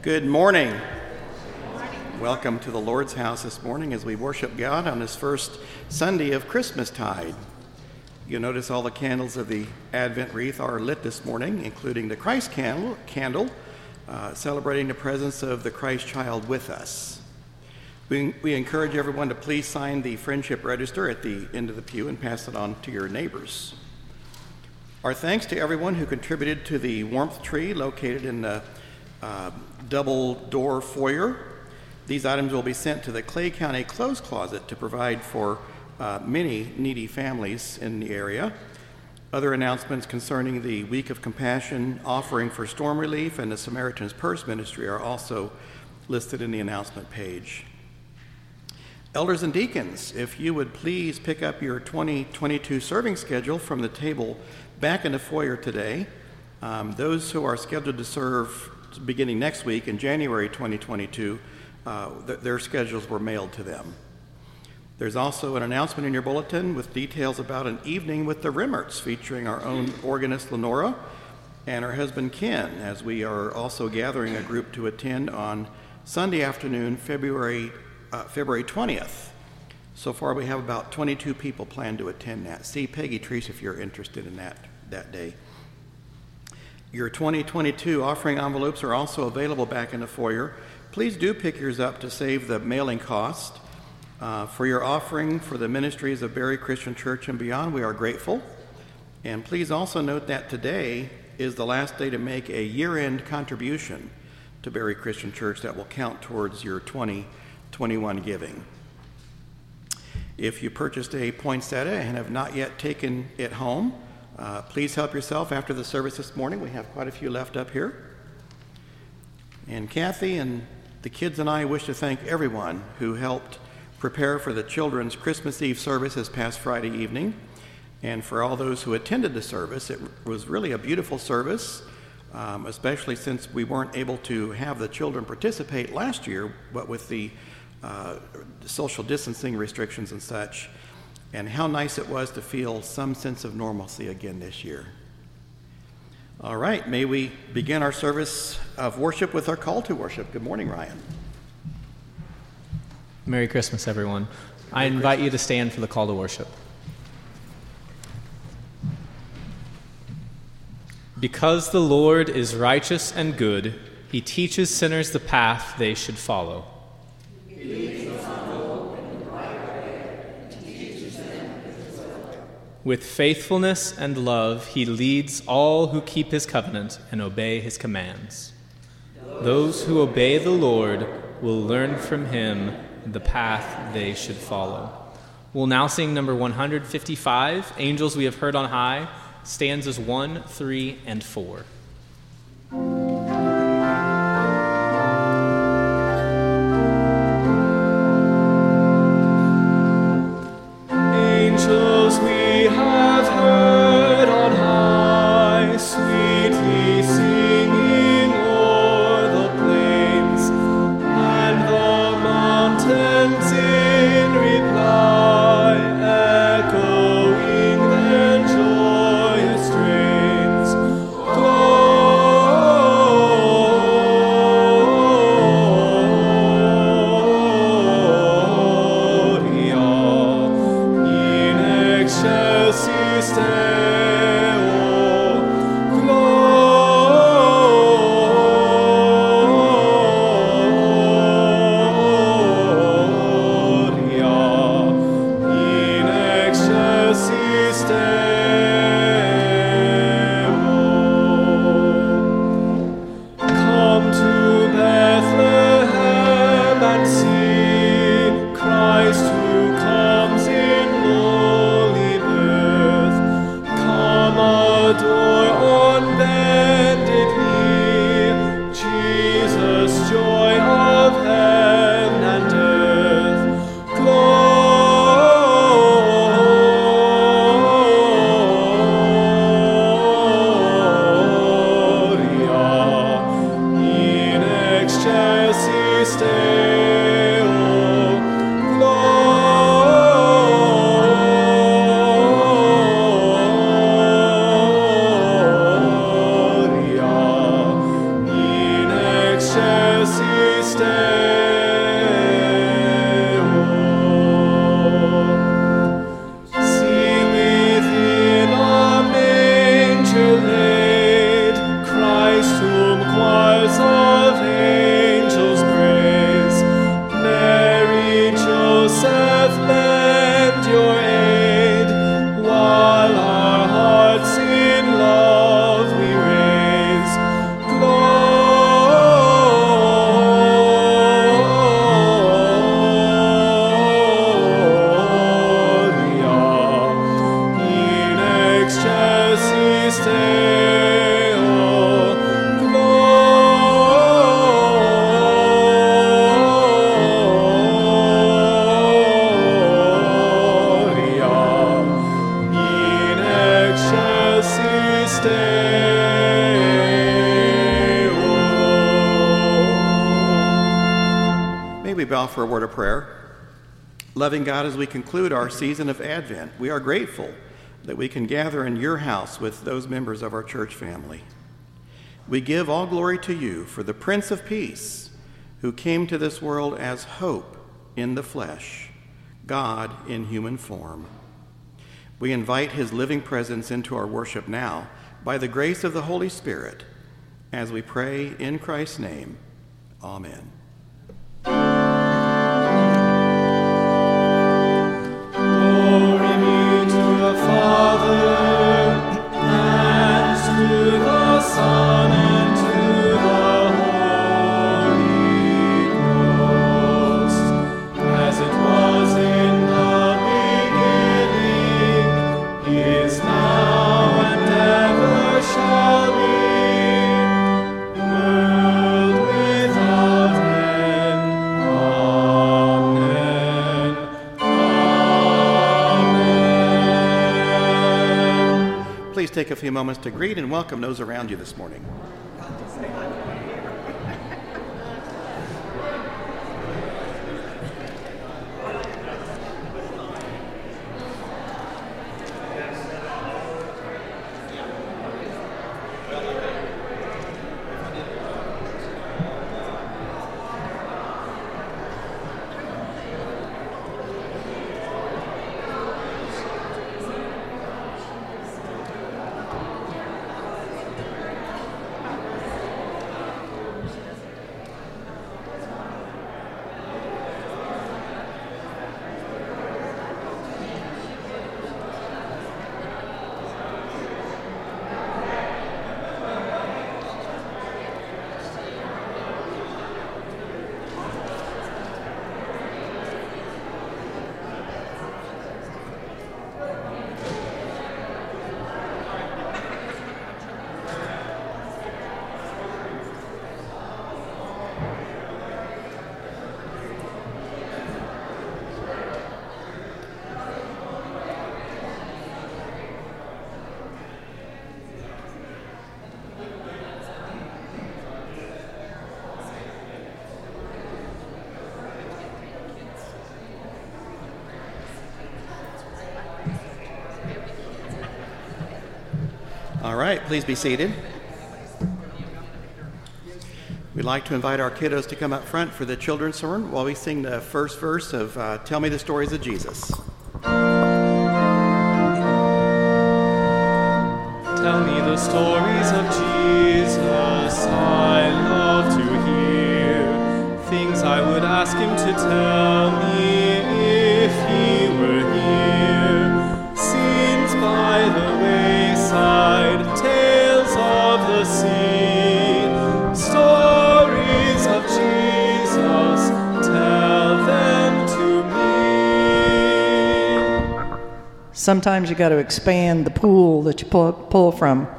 Good morning. Welcome to the Lord's house this morning as we worship God on this first Sunday of Christmastide. You'll notice all the candles of the Advent wreath are lit this morning, including the Christ candle, celebrating the presence of the Christ child with us. We encourage everyone to please sign the friendship register at the end of the pew and pass it on to your neighbors. Our thanks to everyone who contributed to the warmth tree located in the double door foyer. These items will be sent to the Clay County Clothes Closet to provide for many needy families in the area. Other announcements concerning the Week of Compassion offering for storm relief and the Samaritan's Purse Ministry are also listed in the announcement page. Elders and deacons, if you would please pick up your 2022 serving schedule from the table back in the foyer today. Those who are scheduled to serve beginning next week in January 2022, their schedules were mailed to them. There's also an announcement in your bulletin with details about an evening with the Rimmerts featuring our own organist Lenora and her husband Ken, as we are also gathering a group to attend on Sunday afternoon, February 20th. So far we have about 22 people planned to attend that. See Peggy Treese if you're interested in that day. Your 2022 offering envelopes are also available back in the foyer. Please do pick yours up to save the mailing cost. For your offering for the ministries of Berry Christian Church and beyond, we are grateful. And please also note that today is the last day to make a year-end contribution to Berry Christian Church that will count towards your 2021 giving. If you purchased a poinsettia and have not yet taken it home, please help yourself after the service this morning. We have quite a few left up here. And Kathy and the kids and I wish to thank everyone who helped prepare for the children's Christmas Eve service this past Friday evening. And for all those who attended the service, it was really a beautiful service, especially since we weren't able to have the children participate last year, but with the social distancing restrictions and such. And how nice it was to feel some sense of normalcy again this year. All right, may we begin our service of worship with our call to worship. Good morning, Ryan. Merry Christmas, everyone. I invite you to stand for the call to worship. Because the Lord is righteous and good, he teaches sinners the path they should follow. With faithfulness and love, he leads all who keep his covenant and obey his commands. Those who obey the Lord will learn from him the path they should follow. We'll now sing number 155, Angels We Have Heard on High, stanzas 1, 3, and 4. Angels we have heard on high, sweetly singing o'er the plains, and the mountains in reply, echoing their joyous strains. Christ who comes in lowly birth, off for a word of prayer. Loving God, as we conclude our season of Advent, we are grateful that we can gather in your house with those members of our church family. We give all glory to you for the Prince of Peace, who came to this world as hope in the flesh, God in human form. We invite his living presence into our worship now by the grace of the Holy Spirit, as we pray in Christ's name. Amen. Glory be to the Father, and to the Son, and to the Holy Ghost, as it was in the beginning, is now, and ever shall be, world without end. Amen. Amen. Please take a few moments to greet and welcome those around you this morning. All right, please be seated. We'd like to invite our kiddos to come up front for the children's sermon while we sing the first verse of Tell Me the Stories of Jesus. Tell me the stories of Jesus, I love to hear. Things I would ask him to tell me if he were here. Scenes by the wayside, tales of the sea, stories of Jesus, tell them to me. Sometimes you got to expand the pool that you pull from.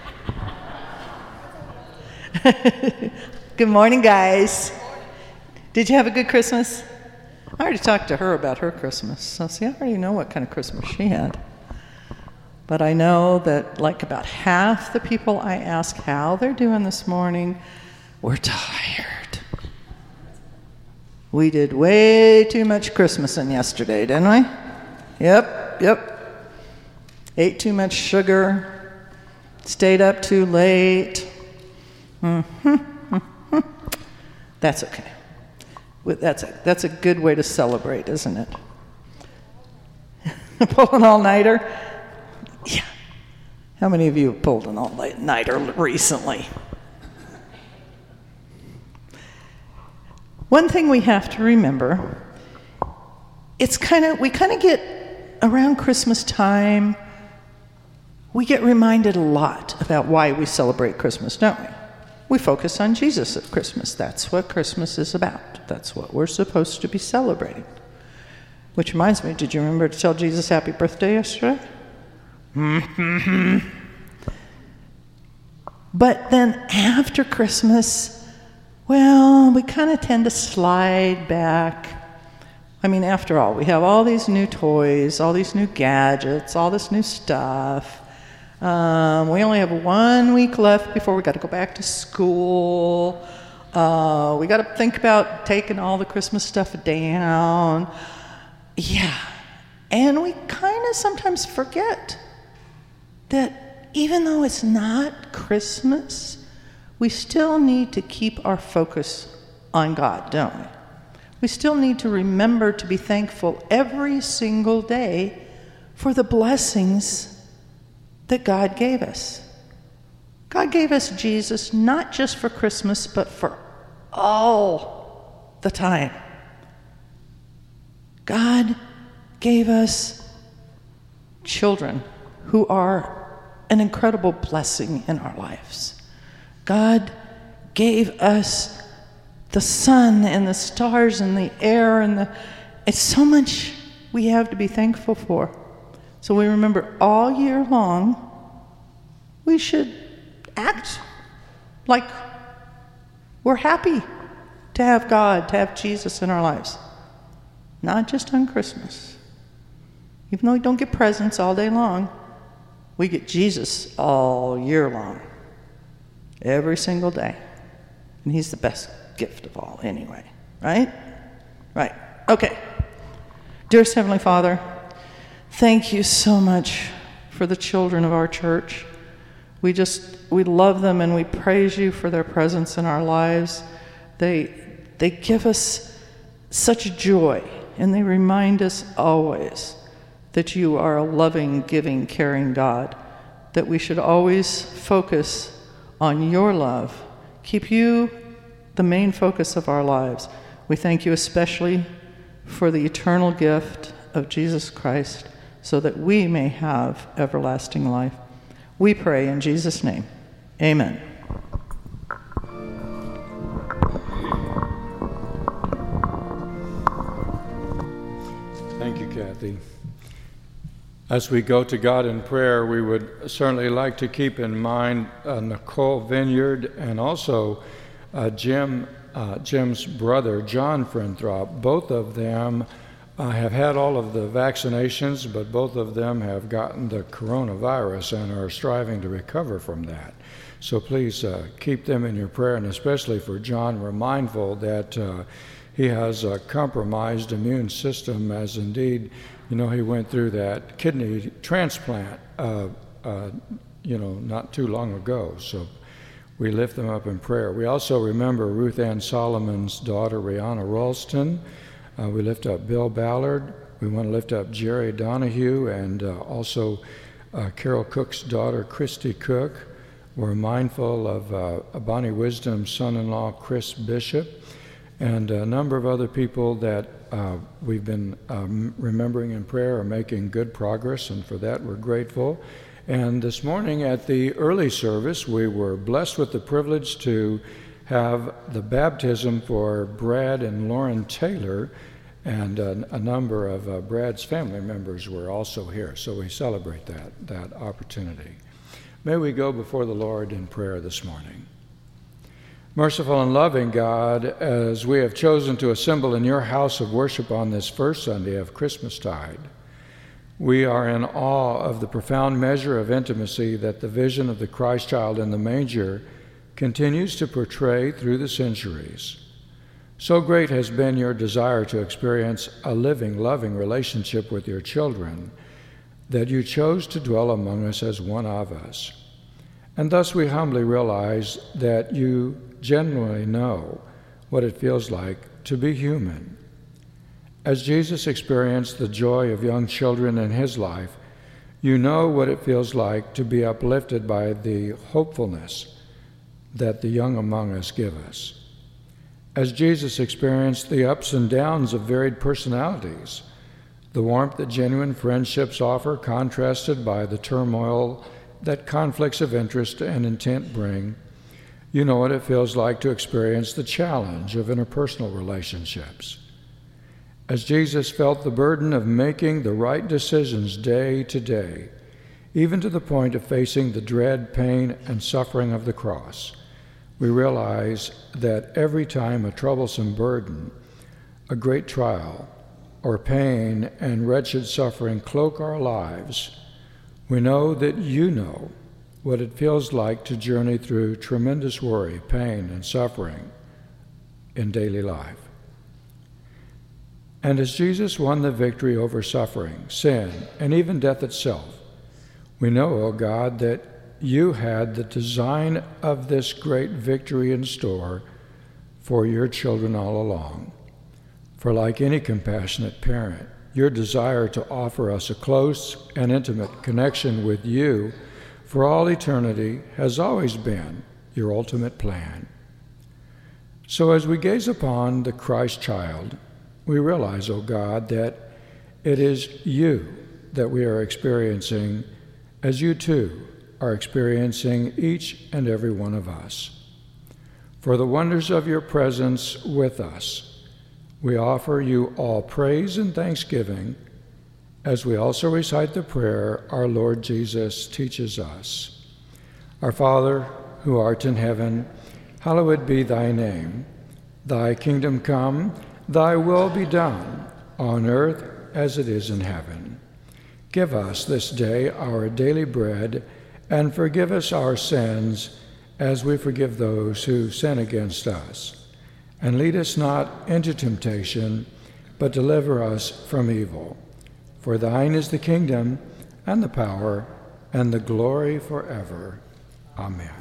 Good morning, guys. Did you have a good Christmas? I already talked to her about her Christmas. So see, I already know what kind of Christmas she had. But I know that like about half the people I ask how they're doing this morning were tired. We did way too much Christmasing yesterday, didn't we? Yep. Ate too much sugar, stayed up too late. That's okay. That's a good way to celebrate, isn't it? Pull an all-nighter? Yeah. How many of you have pulled an all-nighter recently? One thing we have to remember, we kind of get around Christmas time, we get reminded a lot about why we celebrate Christmas, don't we? We focus on Jesus at Christmas. That's what Christmas is about. That's what we're supposed to be celebrating. Which reminds me, did you remember to tell Jesus happy birthday yesterday? But then after Christmas, well, we kind of tend to slide back. I mean, after all, we have all these new toys, all these new gadgets, all this new stuff. We only have 1 week left before we got to go back to school. We got to think about taking all the Christmas stuff down. Yeah. And we kind of sometimes forget that even though it's not Christmas, we still need to keep our focus on God, don't we? We still need to remember to be thankful every single day for the blessings that God gave us. God gave us Jesus not just for Christmas, but for all the time. God gave us children who are an incredible blessing in our lives. God gave us the sun and the stars and the air and it's so much we have to be thankful for. So we remember all year long, we should act like we're happy to have God, to have Jesus in our lives. Not just on Christmas. Even though we don't get presents all day long, we get Jesus all year long. Every single day. And he's the best gift of all anyway. Right? Right. Okay. Dearest Heavenly Father, thank you so much for the children of our church. We love them and we praise you for their presence in our lives. They give us such joy and they remind us always that you are a loving, giving, caring God, that we should always focus on your love. Keep you the main focus of our lives. We thank you especially for the eternal gift of Jesus Christ so that we may have everlasting life. We pray in Jesus' name. Amen. Thank you, Kathy. As we go to God in prayer, we would certainly like to keep in mind Nicole Vineyard and also Jim's brother, John Frinthrop. Both of them have had all of the vaccinations, but both of them have gotten the coronavirus and are striving to recover from that. So please keep them in your prayer, and especially for John, we're mindful that he has a compromised immune system, as indeed, he went through that kidney transplant, not too long ago. So we lift them up in prayer. We also remember Ruth Ann Solomon's daughter, Rihanna Ralston. We lift up Bill Ballard. We want to lift up Jerry Donahue and also Carol Cook's daughter, Christy Cook. We're mindful of Bonnie Wisdom's son-in-law, Chris Bishop, and a number of other people that we've been remembering in prayer are making good progress, and for that we're grateful. And this morning at the early service, we were blessed with the privilege to have the baptism for Brad and Lauren Taylor, and a number of Brad's family members were also here, so we celebrate that opportunity. May we go before the Lord in prayer this morning. Merciful and loving God, as we have chosen to assemble in your house of worship on this first Sunday of Christmastide, we are in awe of the profound measure of intimacy that the vision of the Christ child in the manger continues to portray through the centuries. So great has been your desire to experience a living, loving relationship with your children that you chose to dwell among us as one of us. And thus we humbly realize that you genuinely know what it feels like to be human. As Jesus experienced the joy of young children in his life, you know what it feels like to be uplifted by the hopefulness that the young among us give us. As Jesus experienced the ups and downs of varied personalities, the warmth that genuine friendships offer contrasted by the turmoil that conflicts of interest and intent bring, you know what it feels like to experience the challenge of interpersonal relationships. As Jesus felt the burden of making the right decisions day to day, even to the point of facing the dread, pain, and suffering of the cross, we realize that every time a troublesome burden, a great trial, or pain and wretched suffering cloak our lives, we know that you know what it feels like to journey through tremendous worry, pain, and suffering in daily life. And as Jesus won the victory over suffering, sin, and even death itself, we know, O God, that you had the design of this great victory in store for your children all along. For like any compassionate parent, your desire to offer us a close and intimate connection with you for all eternity has always been your ultimate plan. So as we gaze upon the Christ child, we realize, O God, that it is you that we are experiencing as you too are experiencing each and every one of us. For the wonders of your presence with us, we offer you all praise and thanksgiving as we also recite the prayer our Lord Jesus teaches us. Our Father, who art in heaven, hallowed be thy name. Thy kingdom come, thy will be done, on earth as it is in heaven. Give us this day our daily bread, and forgive us our sins as we forgive those who sin against us. And lead us not into temptation, but deliver us from evil. For thine is the kingdom, and the power, and the glory forever. Amen.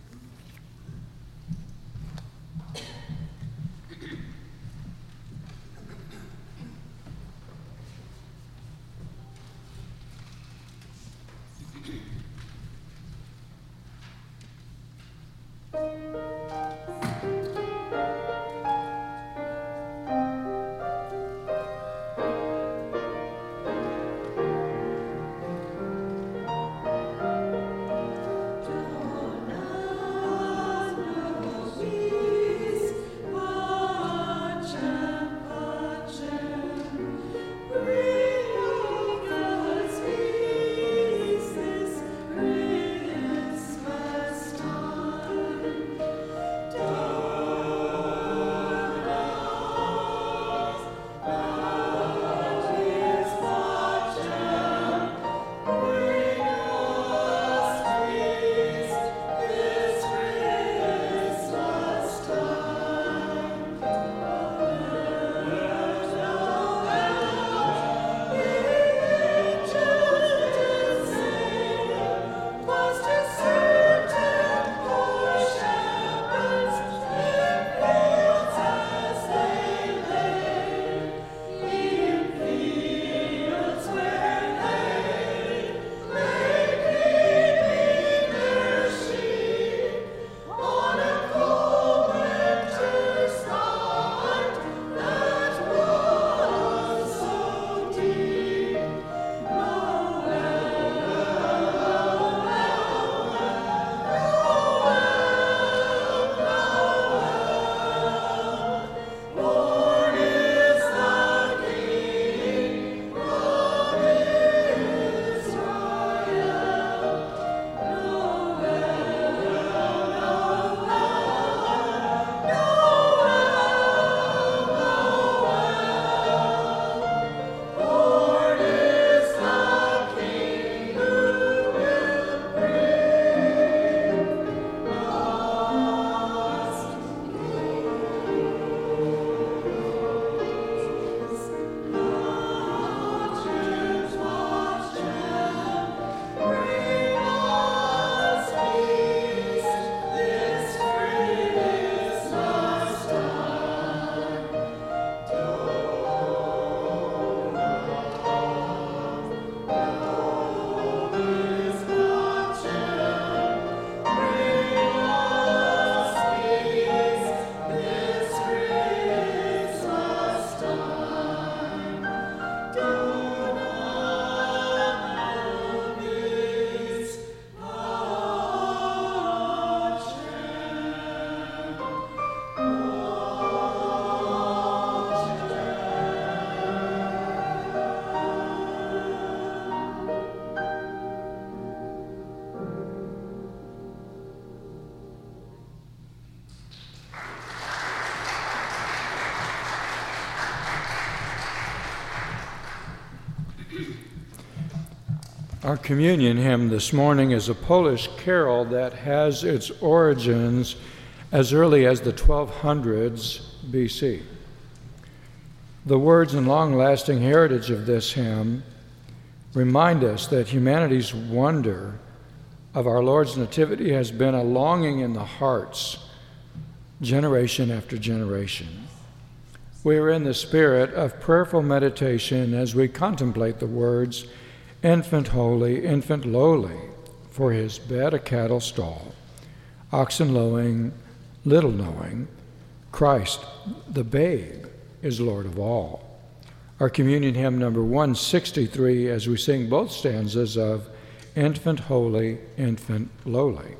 Our communion hymn this morning is a Polish carol that has its origins as early as the 1200s BC. The words and long-lasting heritage of this hymn remind us that humanity's wonder of our Lord's nativity has been a longing in the hearts, generation after generation. We are in the spirit of prayerful meditation as we contemplate the words, "Infant holy, infant lowly, for his bed a cattle stall, oxen lowing, little knowing, Christ the babe is Lord of all." Our communion hymn number 163 as we sing both stanzas of "Infant holy, infant lowly."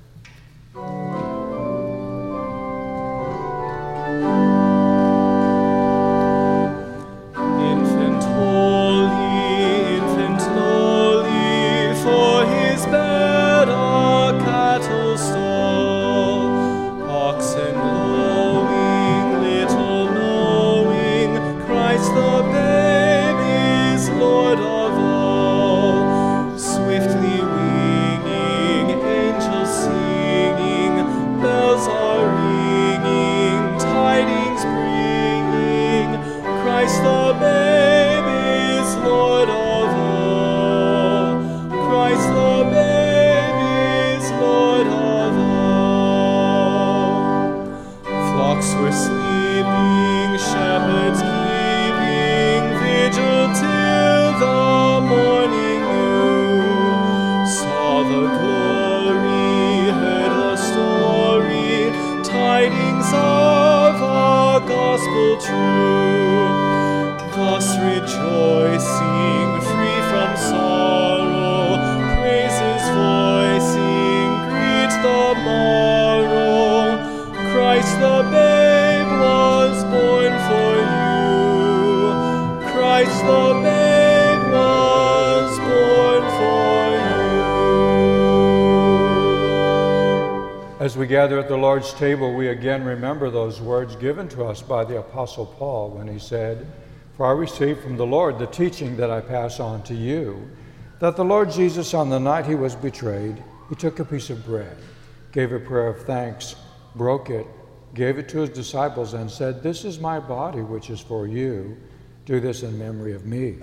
As we gather at the Lord's table, we again remember those words given to us by the Apostle Paul when he said, "For I received from the Lord the teaching that I pass on to you, that the Lord Jesus, on the night he was betrayed, he took a piece of bread, gave a prayer of thanks, broke it, gave it to his disciples, and said, 'This is my body, which is for you. Do this in memory of me.'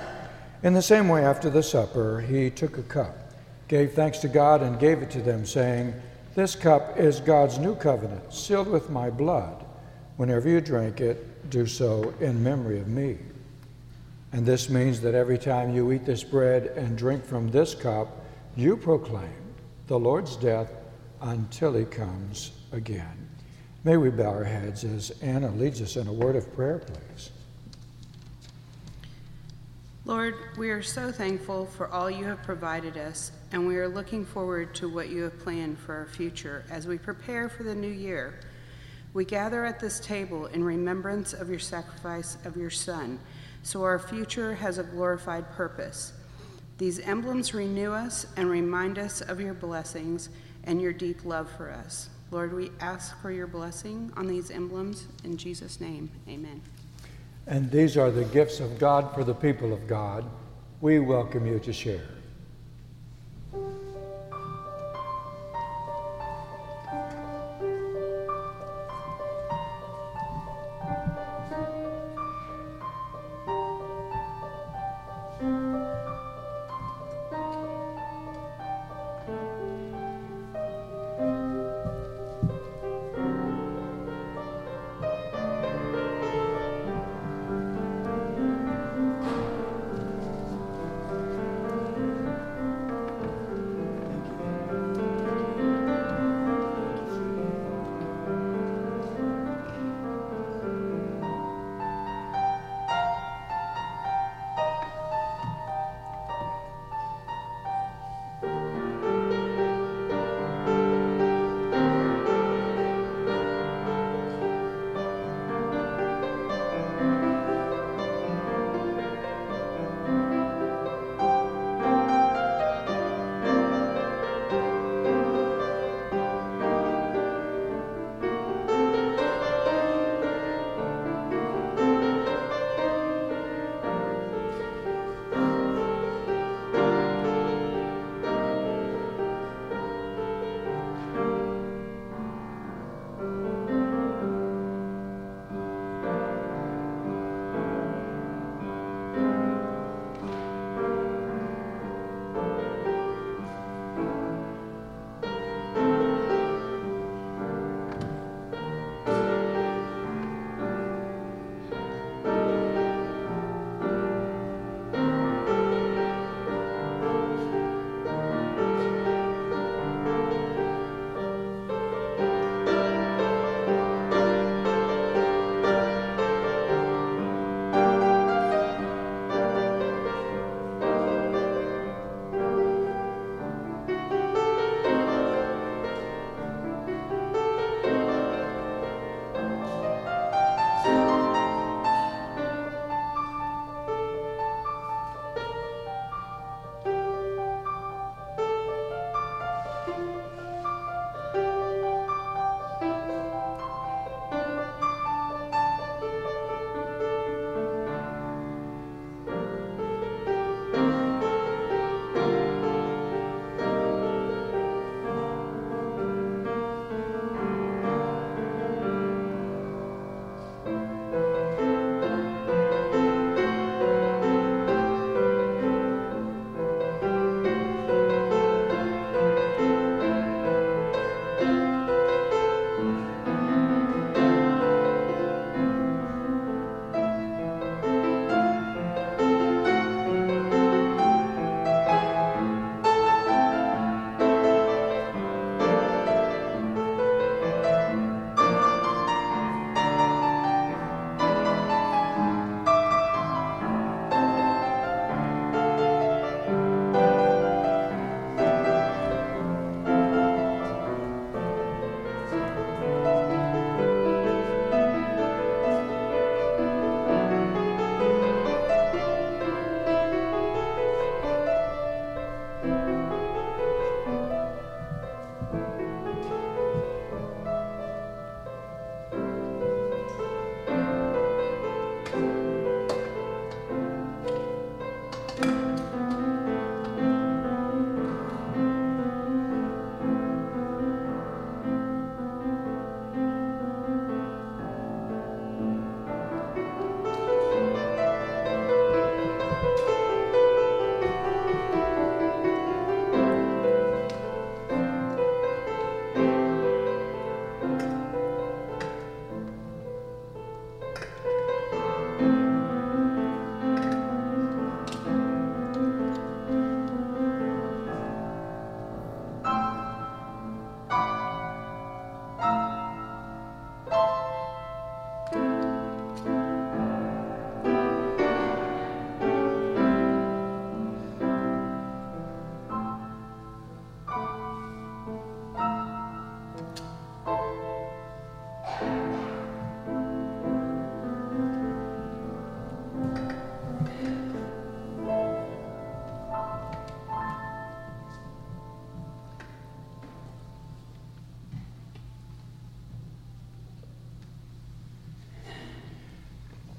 In the same way, after the supper, he took a cup, gave thanks to God, and gave it to them, saying, 'This cup is God's new covenant, sealed with my blood. Whenever you drink it, do so in memory of me.' And this means that every time you eat this bread and drink from this cup, you proclaim the Lord's death until he comes again." May we bow our heads as Anna leads us in a word of prayer, please. Lord, we are so thankful for all you have provided us, and we are looking forward to what you have planned for our future as we prepare for the new year. We gather at this table in remembrance of your sacrifice of your Son, so our future has a glorified purpose. These emblems renew us and remind us of your blessings and your deep love for us. Lord, we ask for your blessing on these emblems. In Jesus' name, amen. And these are the gifts of God for the people of God. We welcome you to share.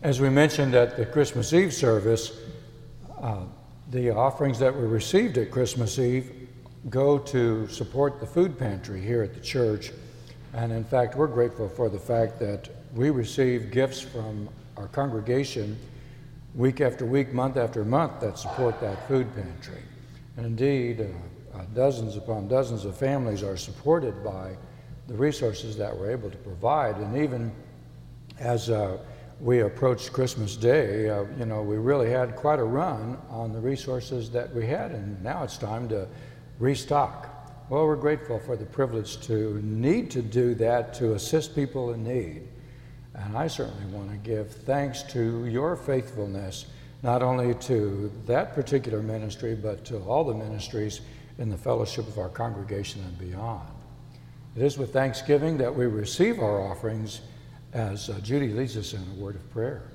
As we mentioned at the Christmas Eve service, the offerings that were received at Christmas Eve go to support the food pantry here at the church. And in fact, we're grateful for the fact that we receive gifts from our congregation week after week, month after month, that support that food pantry. And indeed, dozens upon dozens of families are supported by the resources that we're able to provide. And even as we approached Christmas Day, we really had quite a run on the resources that we had, and now it's time to restock. Well, we're grateful for the privilege to need to do that to assist people in need. And I certainly want to give thanks to your faithfulness, not only to that particular ministry, but to all the ministries in the fellowship of our congregation and beyond. It is with thanksgiving that we receive our offerings as Judy leads us in a word of prayer.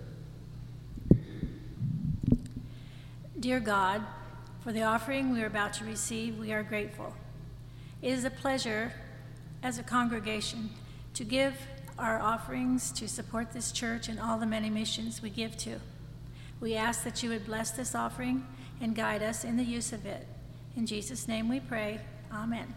Dear God, for the offering we are about to receive, we are grateful. It is a pleasure as a congregation to give our offerings to support this church and all the many missions we give to. We ask that you would bless this offering and guide us in the use of it. In Jesus' name we pray. Amen.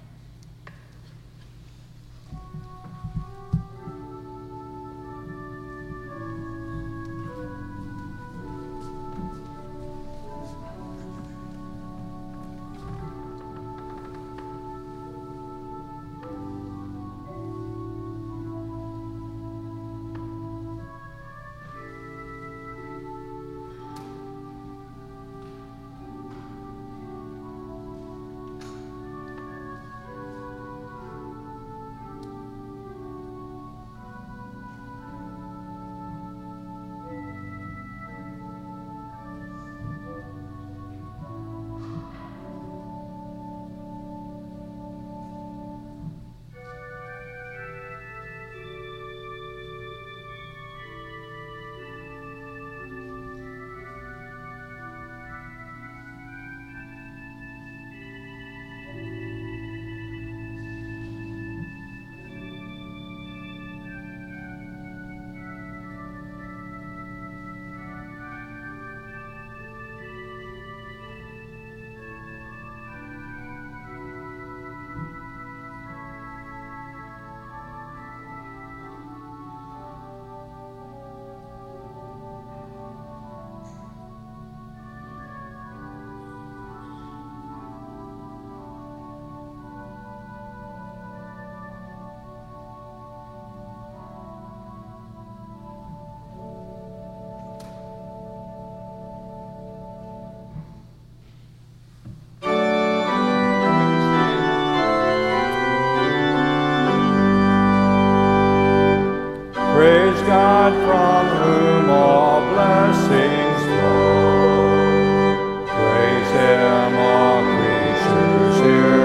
Praise God from whom all blessings flow. Praise Him, all creatures here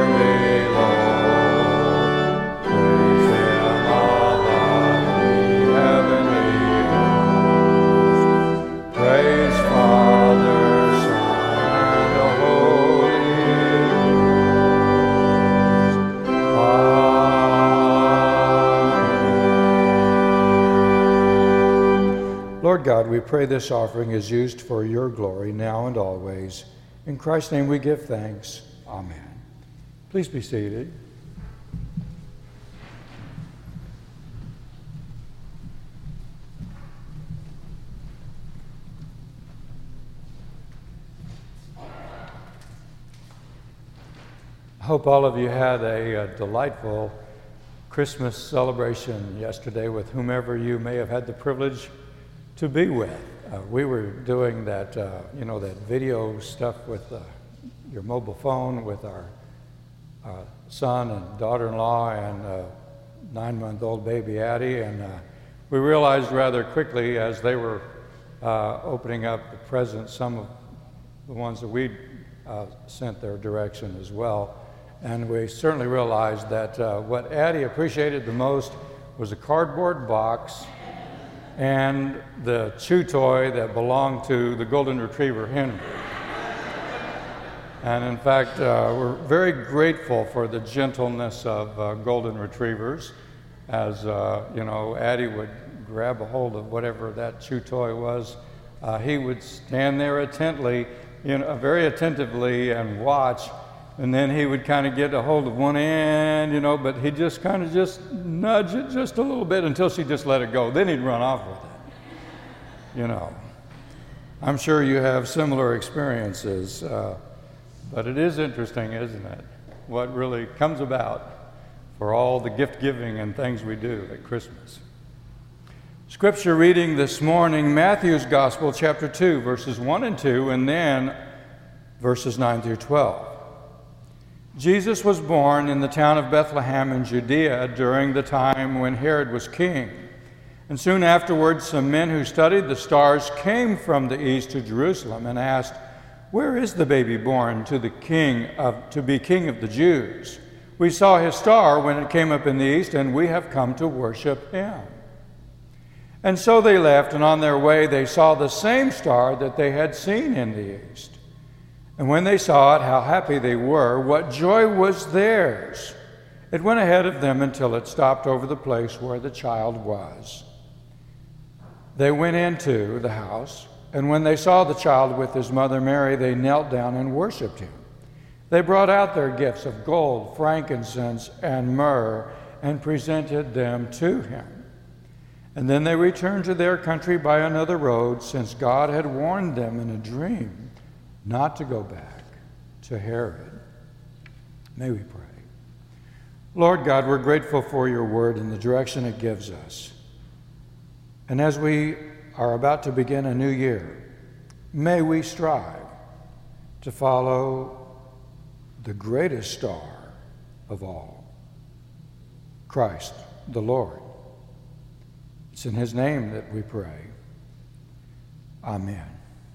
below. Praise Him above the heavenly host. Praise Father, Son, and the Holy Ghost. Lord God, we pray this offering is used for your glory now and always. In Christ's name we give thanks. Amen. Please be seated. I hope all of you had a delightful Christmas celebration yesterday with whomever you may have had the privilege to be with. We were doing that, that video stuff with your mobile phone with our son and daughter-in-law and 9-month-old baby Addie, and we realized rather quickly as they were opening up the presents, some of the ones that we sent their direction as well, and we certainly realized that what Addie appreciated the most was a cardboard box and the chew toy that belonged to the golden retriever Henry. And in fact, we're very grateful for the gentleness of golden retrievers. As Addie would grab a hold of whatever that chew toy was, he would stand there attentively, very attentively and watch, and then he would kind of get a hold of one end, but he'd just kind of just nudge it just a little bit until she just let it go. Then he'd run off with it, I'm sure you have similar experiences, but it is interesting, isn't it, what really comes about for all the gift giving and things we do at Christmas. Scripture reading this morning, Matthew's Gospel, chapter 2, verses 1 and 2, and then verses 9 through 12. Jesus was born in the town of Bethlehem in Judea during the time when Herod was king. And soon afterwards, some men who studied the stars came from the east to Jerusalem and asked, "Where is the baby born to be king of the Jews? We saw his star when it came up in the east, and we have come to worship him." And so they left, and on their way they saw the same star that they had seen in the east. And when they saw it, how happy they were, what joy was theirs. It went ahead of them until it stopped over the place where the child was. They went into the house, and when they saw the child with his mother Mary, they knelt down and worshiped him. They brought out their gifts of gold, frankincense, and myrrh, and presented them to him. And then they returned to their country by another road, since God had warned them in a dream not to go back to Herod. May we pray. Lord God, we're grateful for your word and the direction it gives us. And as we are about to begin a new year, may we strive to follow the greatest star of all, Christ the Lord. It's in his name that we pray. Amen.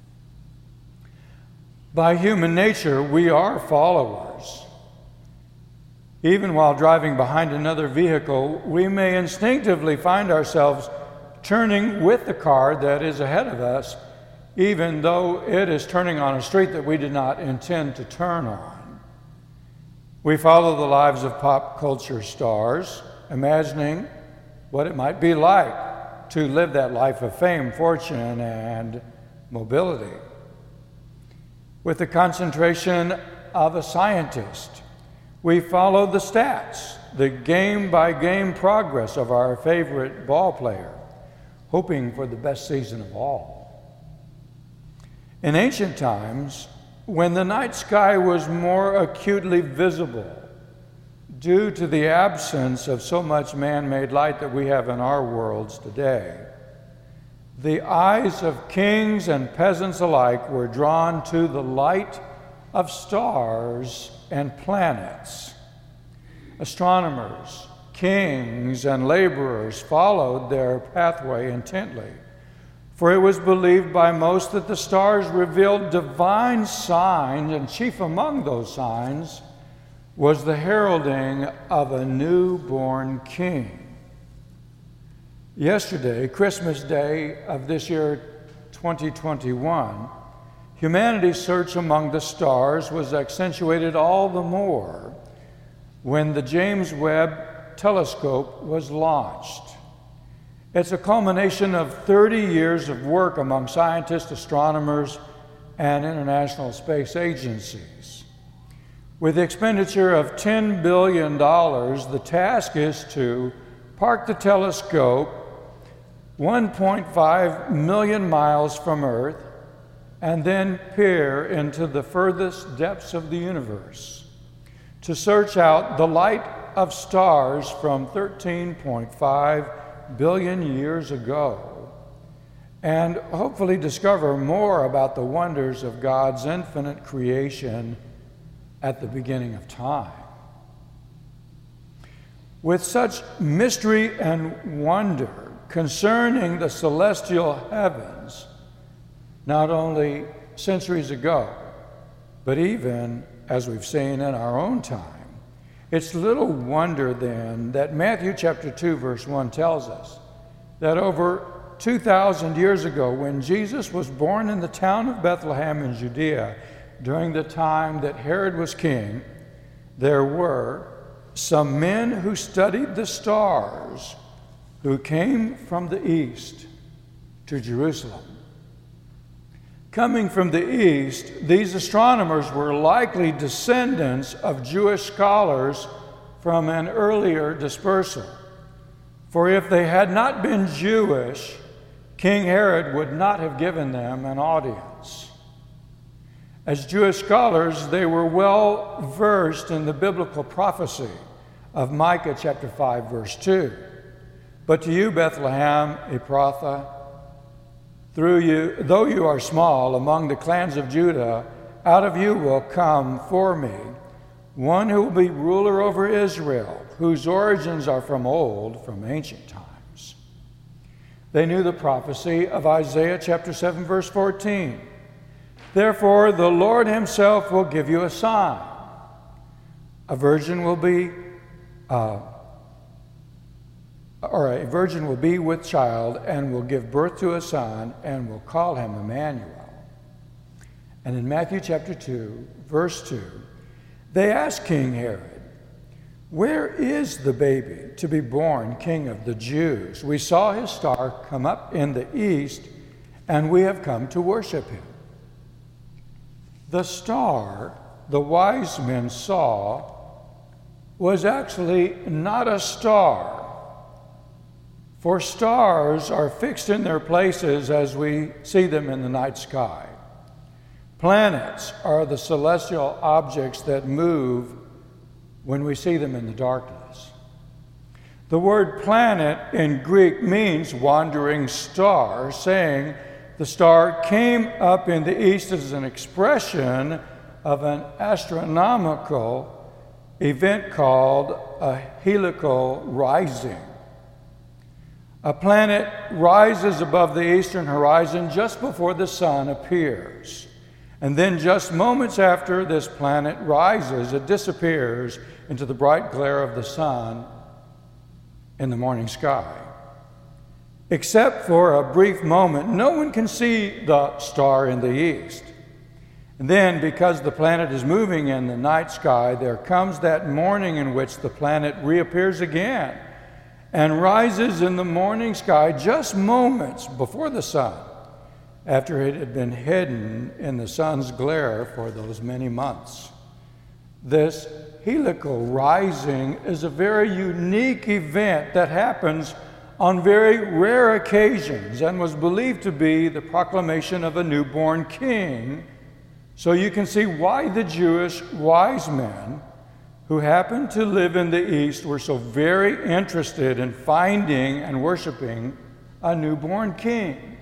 By human nature, we are followers. Even while driving behind another vehicle, we may instinctively find ourselves turning with the car that is ahead of us, even though it is turning on a street that we did not intend to turn on. We follow the lives of pop culture stars, imagining what it might be like to live that life of fame, fortune, and mobility. With the concentration of a scientist, we follow the stats, the game-by-game progress of our favorite ball player, hoping for the best season of all. In ancient times, when the night sky was more acutely visible due to the absence of so much man-made light that we have in our worlds today, the eyes of kings and peasants alike were drawn to the light of stars and planets. Astronomers, kings, and laborers followed their pathway intently, for it was believed by most that the stars revealed divine signs, and chief among those signs was the heralding of a newborn king. Yesterday, Christmas Day of this year, 2021, humanity's search among the stars was accentuated all the more when the James Webb Telescope was launched. It's a culmination of 30 years of work among scientists, astronomers, and international space agencies. With the expenditure of $10 billion, the task is to park the telescope 1.5 million miles from Earth and then peer into the furthest depths of the universe to search out the light of stars from 13.5 billion years ago and hopefully discover more about the wonders of God's infinite creation at the beginning of time. With such mystery and wonder concerning the celestial heavens, not only centuries ago, but even, as we've seen, in our own time, it's little wonder then that Matthew chapter 2, verse 1 tells us that over 2,000 years ago, when Jesus was born in the town of Bethlehem in Judea, during the time that Herod was king, there were some men who studied the stars who came from the east to Jerusalem. Coming from the east, these astronomers were likely descendants of Jewish scholars from an earlier dispersal. For if they had not been Jewish, King Herod would not have given them an audience. As Jewish scholars, they were well versed in the biblical prophecy of Micah chapter 5, verse 2. But to you, Bethlehem Ephrathah, though you are small among the clans of Judah, out of you will come for me one who will be ruler over Israel, whose origins are from old, from ancient times. They knew the prophecy of Isaiah chapter 7, verse 14. Therefore, the Lord himself will give you a sign. A virgin will be with child and will give birth to a son and will call him Emmanuel. And in Matthew chapter 2, verse 2, they asked King Herod, "Where is the baby to be born King of the Jews? We saw his star come up in the east, and we have come to worship him." The star the wise men saw was actually not a star, for stars are fixed in their places as we see them in the night sky. Planets are the celestial objects that move when we see them in the darkness. The word planet in Greek means wandering star, saying the star came up in the east as an expression of an astronomical event called a heliacal rising. A planet rises above the eastern horizon just before the sun appears. And then just moments after this planet rises, it disappears into the bright glare of the sun in the morning sky. Except for a brief moment, no one can see the star in the east. And then, because the planet is moving in the night sky, there comes that morning in which the planet reappears again and rises in the morning sky just moments before the sun, after it had been hidden in the sun's glare for those many months. This heliacal rising is a very unique event that happens on very rare occasions and was believed to be the proclamation of a newborn king. So you can see why the Jewish wise men who happened to live in the east were so very interested in finding and worshiping a newborn king.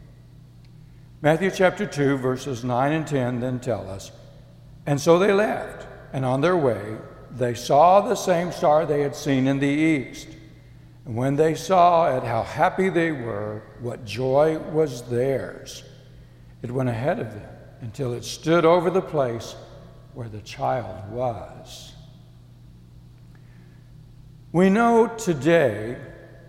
Matthew chapter 2, verses 9 and 10 then tell us, "And so they left, and on their way they saw the same star they had seen in the east. And when they saw it, how happy they were, what joy was theirs. It went ahead of them until it stood over the place where the child was." We know today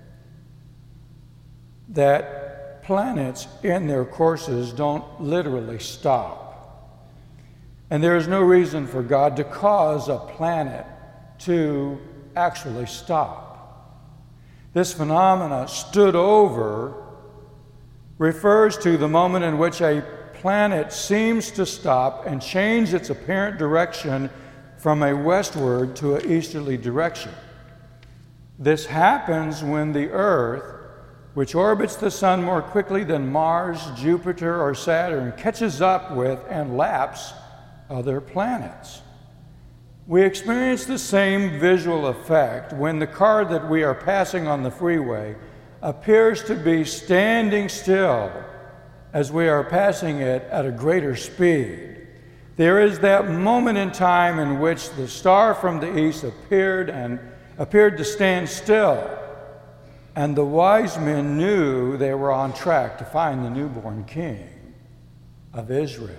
that planets in their courses don't literally stop. And there is no reason for God to cause a planet to actually stop. This phenomena, stood over, refers to the moment in which a planet seems to stop and change its apparent direction from a westward to an easterly direction. This happens when the Earth, which orbits the sun more quickly than Mars, Jupiter, or Saturn, catches up with and laps other planets. We experience the same visual effect when the car that we are passing on the freeway appears to be standing still as we are passing it at a greater speed. There is that moment in time in which the star from the east appeared to stand still, and the wise men knew they were on track to find the newborn king of Israel.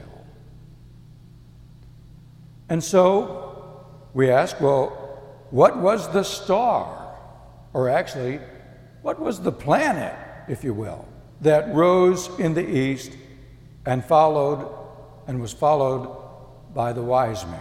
And so we ask, well, what was the star? Or actually, what was the planet, if you will, that rose in the east and was followed by the wise men?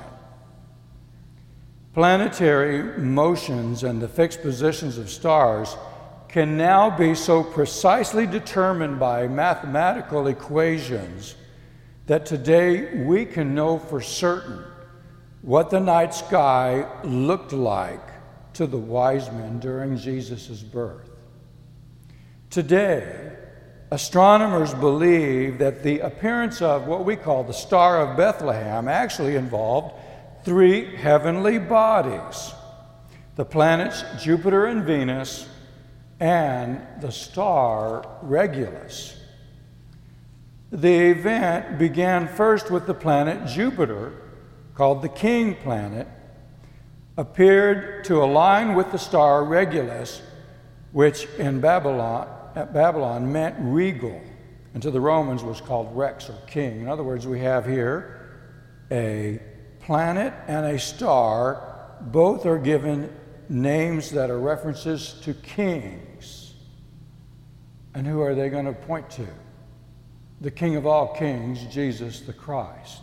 Planetary motions and the fixed positions of stars can now be so precisely determined by mathematical equations that today we can know for certain what the night sky looked like to the wise men during Jesus' birth. Today, astronomers believe that the appearance of what we call the Star of Bethlehem actually involved 3 heavenly bodies: the planets Jupiter and Venus, and the star Regulus. The event began first with the planet Jupiter, called the King Planet, appeared to align with the star Regulus, which in Babylon meant regal, and to the Romans was called Rex, or king. In other words, we have here a planet and a star. Both are given names that are references to kings. And who are they going to point to? The King of all kings, Jesus the Christ.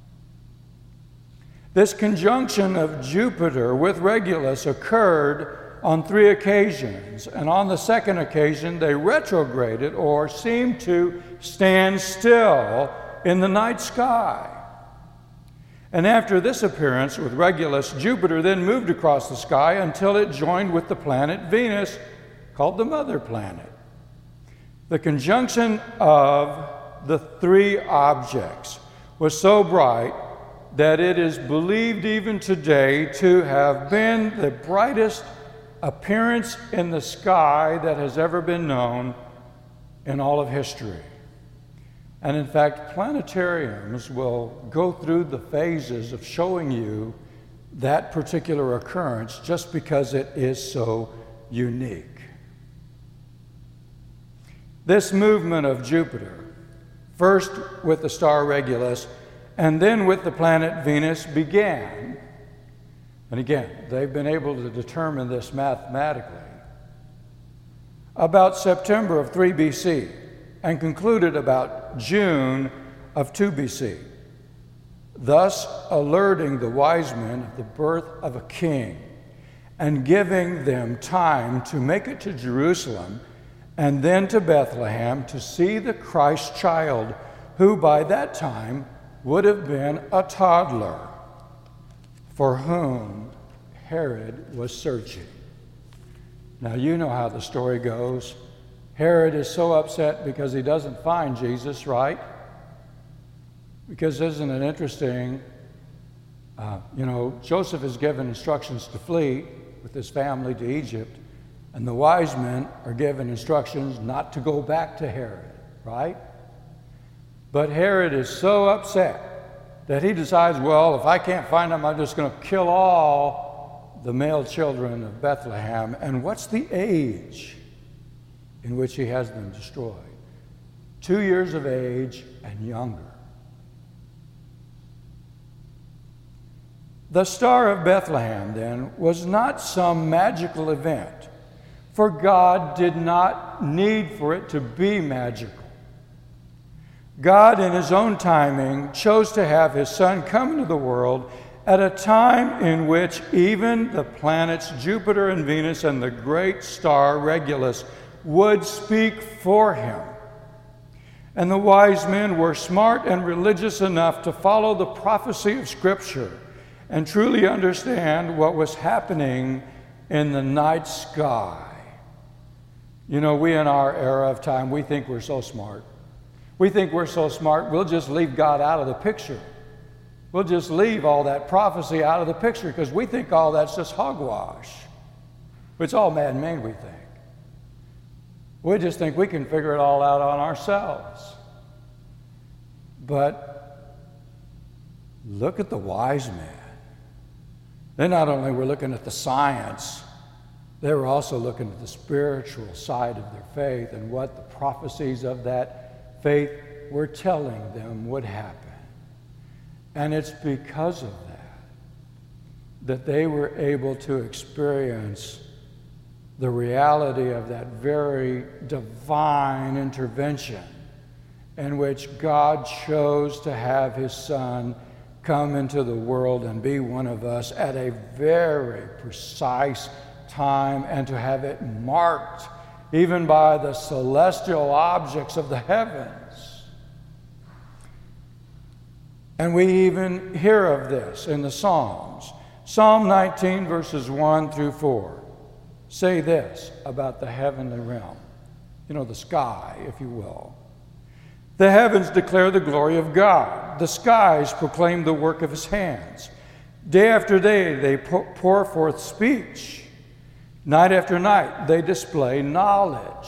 This conjunction of Jupiter with Regulus occurred on 3 occasions, and on the second occasion they retrograded, or seemed to stand still in the night sky. And after this appearance with Regulus, Jupiter then moved across the sky until it joined with the planet Venus, called the Mother Planet. The conjunction of the 3 objects was so bright that it is believed even today to have been the brightest appearance in the sky that has ever been known in all of history. And in fact, planetariums will go through the phases of showing you that particular occurrence just because it is so unique. This movement of Jupiter, first with the star Regulus and then with the planet Venus, began, and again, they've been able to determine this mathematically, about September of 3 BC and concluded about June of 2 BC, thus alerting the wise men of the birth of a king and giving them time to make it to Jerusalem and then to Bethlehem to see the Christ child, who by that time would have been a toddler, for whom Herod was searching. Now, you know how the story goes. Herod is so upset because he doesn't find Jesus, right? Because isn't it interesting? Joseph is given instructions to flee with his family to Egypt, and the wise men are given instructions not to go back to Herod, right? But Herod is so upset that he decides, well, if I can't find him, I'm just going to kill all the male children of Bethlehem. And what's the age in which he has them destroyed? 2 years of age and younger. The Star of Bethlehem, then, was not some magical event, for God did not need for it to be magical. God, in his own timing, chose to have his Son come into the world at a time in which even the planets Jupiter and Venus and the great star Regulus would speak for him. And the wise men were smart and religious enough to follow the prophecy of Scripture and truly understand what was happening in the night sky. You know, we in our era of time, we think we're so smart. We think we're so smart, we'll just leave God out of the picture. We'll just leave all that prophecy out of the picture because we think all that's just hogwash. It's all man-made, we think. We just think we can figure it all out on ourselves. But look at the wise men. They not only were looking at the science, they were also looking at the spiritual side of their faith and what the prophecies of that faith were telling them would happen. And it's because of that they were able to experience the reality of that very divine intervention in which God chose to have his Son come into the world and be one of us at a very precise time, and to have it marked even by the celestial objects of the heavens. And we even hear of this in the Psalms. Psalm 19, verses 1 through 4 say this about the heavenly realm. You know, the sky, if you will. The heavens declare the glory of God. The skies proclaim the work of his hands. Day after day they pour forth speech. Night after night they display knowledge.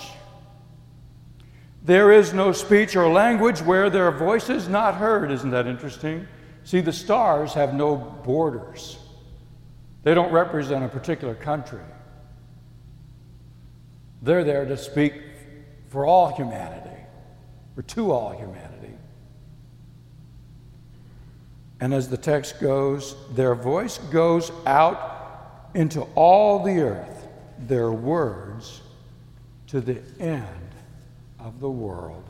There is no speech or language where their voice is not heard. Isn't that interesting? See, the stars have no borders. They don't represent a particular country. They're there to speak for all humanity, or to all humanity. And as the text goes, their voice goes out into all the earth, their words to the end of the world.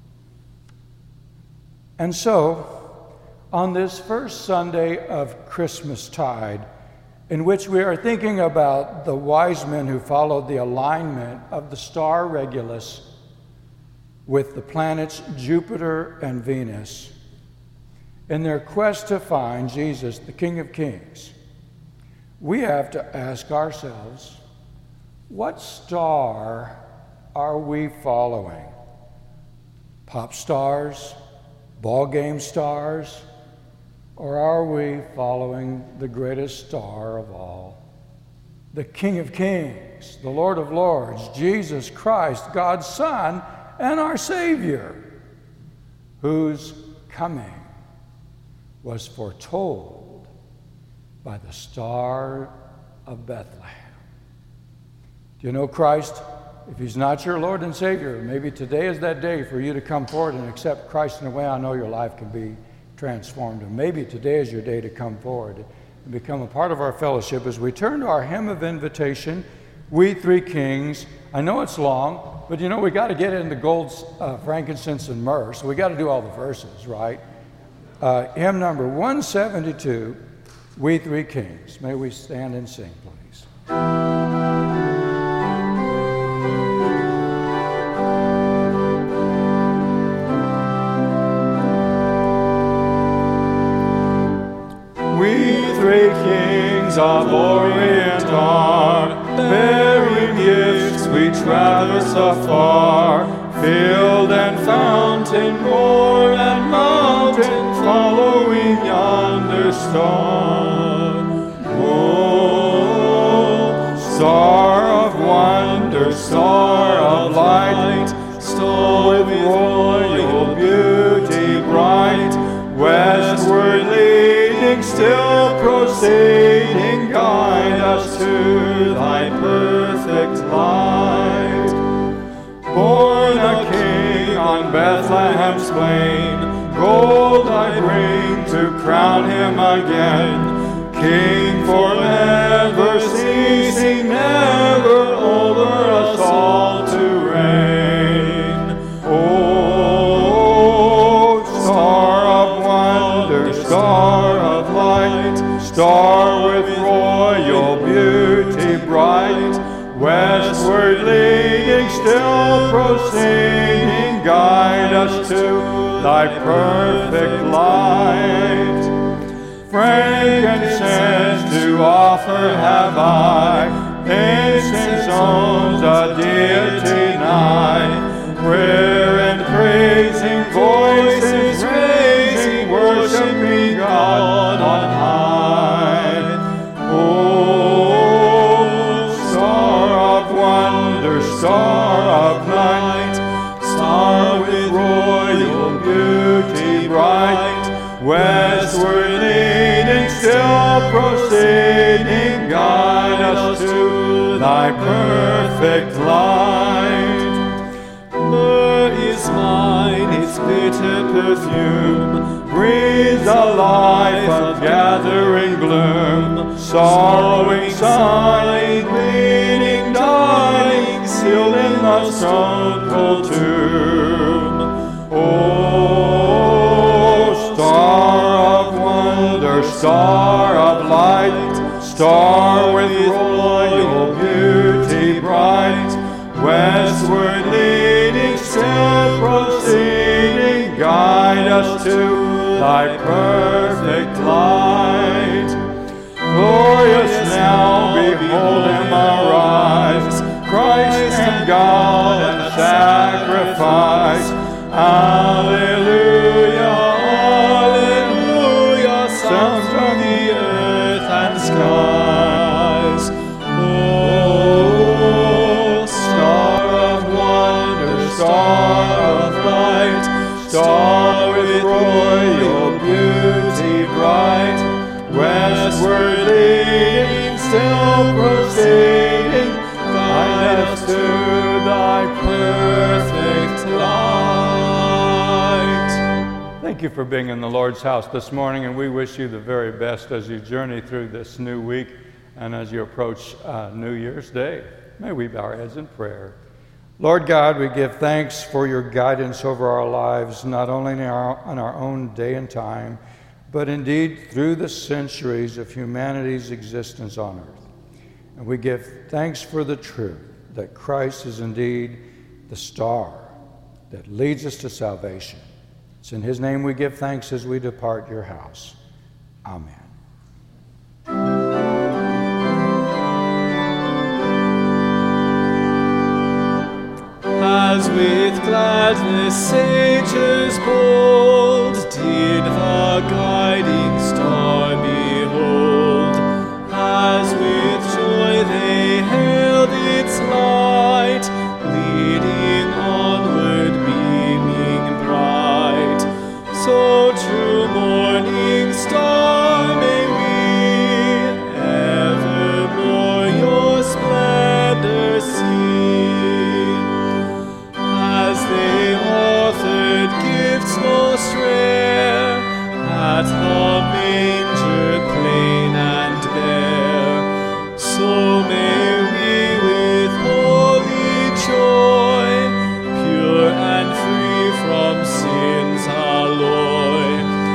And so, on this first Sunday of Christmastide, in which we are thinking about the wise men who followed the alignment of the star Regulus with the planets Jupiter and Venus in their quest to find Jesus, the King of Kings, we have to ask ourselves, what star are we following? Pop stars? Ball game stars? Or are we following the greatest star of all, the King of Kings, the Lord of Lords, Jesus Christ, God's Son, and our Savior, whose coming was foretold by the star of Bethlehem? Do you know Christ? If he's not your Lord and Savior, maybe today is that day for you to come forward and accept Christ in a way I know your life can be transformed. And maybe today is your day to come forward and become a part of our fellowship as we turn to our hymn of invitation, We Three Kings. I know it's long, but you know, we got to get into gold, frankincense, and myrrh, so we got to do all the verses, right? Hymn number 172, We Three Kings. May we stand and sing, please. Three kings of Orient are, bearing gifts we traverse afar, field and fountain, moor and mountain, following yonder star. Oh, star of wonder, star of light, star with royal beauty bright, westward leading, still proceeding, guide us to thy perfect light. Born a king on Bethlehem's plain, gold I bring to crown him again, king forever, ceasing never over us all to reign. Oh, star of wonder, star of light, star with royal beauty bright, westward leading, still proceeding, guide us to thy perfect light. Frankincense to offer have I, incense owns a deity nigh, prayer and praising voices raising, worshiping God on high. Oh, star of wonder, star of night, star with royal beauty bright, westward leading, still proceeding, guide us to thy perfect light. Myrrh is mine, its bitter perfume breathes a life of gathering gloom, sorrowing, sighing, bleeding, dying, sealed in the stone-cold tomb. Oh, star of wonder, star of light, star with royal beauty bright, Westward leading, still proceeding, guide us to thy perfect light. Glorious now, behold him arise, Christ and God and sacrifice. Alleluia, alleluia, sounds from the earth and skies. Oh, star of wonder, star of light, star with royal beauty bright, westward leading, still proceeding, guide us to thy perfect light. Thank you for being in the Lord's house this morning, and we wish you the very best as you journey through this new week and as you approach New Year's Day. May we bow our heads in prayer. Lord God, we give thanks for your guidance over our lives, not only in our own day and time, but indeed through the centuries of humanity's existence on earth. And we give thanks for the truth that Christ is indeed the star that leads us to salvation. It's in his name we give thanks as we depart your house. Amen. As with gladness sages bold did the guiding star behold, as with joy they hailed its light, leading onward beaming bright. So true morning star, may we evermore your splendor see. As they offered gifts most rare at the manger plain and bare, so may we with holy joy, pure and free from sin's alloy,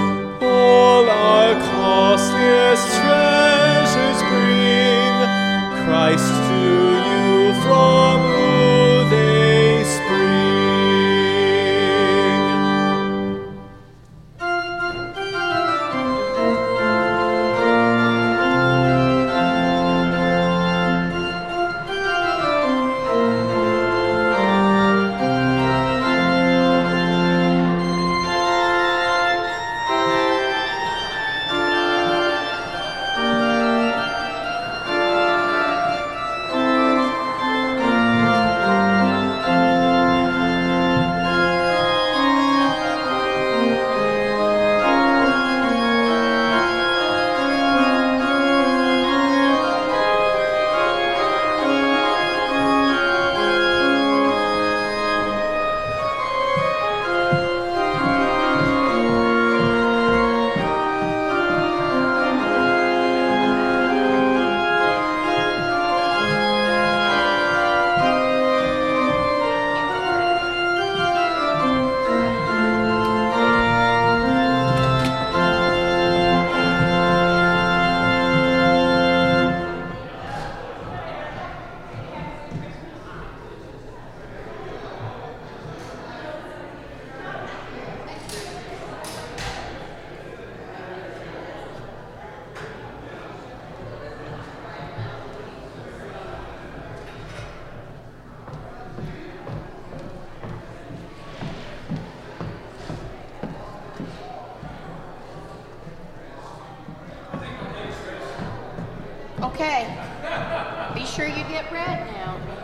all our costliest treasures bring Christ to you, from who they spring. Okay, be sure you get red now.